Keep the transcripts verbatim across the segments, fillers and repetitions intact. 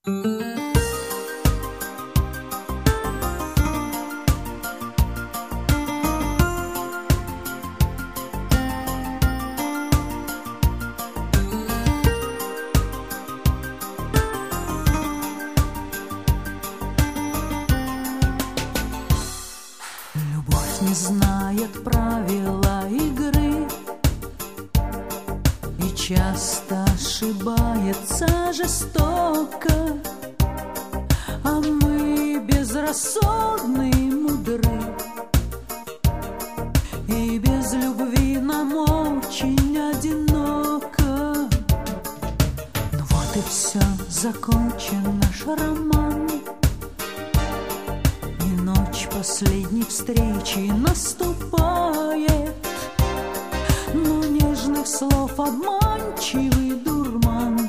Не знает правила игры и часто ошибается жестоко, а мы безрассудны и мудры, и без любви нам очень одиноко. Ну вот и все, закончен наш роман, последней встречи наступает, но нежных слов обманчивый дурман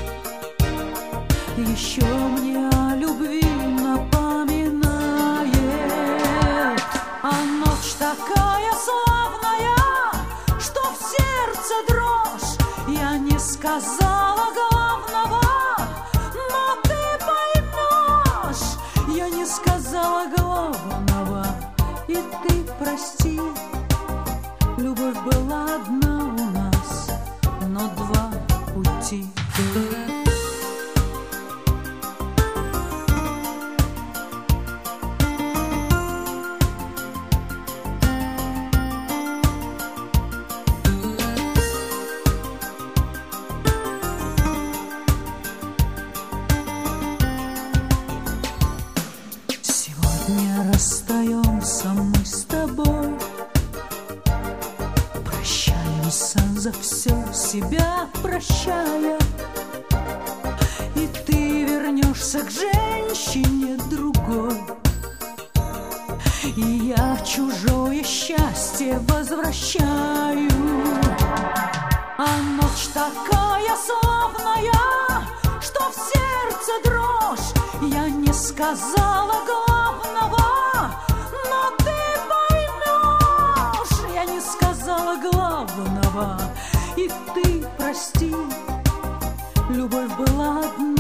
еще мне о любви напоминает. А ночь такая славная, что в сердце дрожь. Я не сказала главного, но ты поймешь. Я не сказала главного, и ты прости. Любовь была одна у нас, но два пути. Сегодня расстаемся мы с тобой, прощаемся за все, себя прощая, и ты вернешься к женщине другой, и я чужое счастье возвращаю. А ночь такая славная, что в сердце дрожь. Я не сказала главного, но ты поймешь. Я не сказала главного, и ты прости. Любовь была одна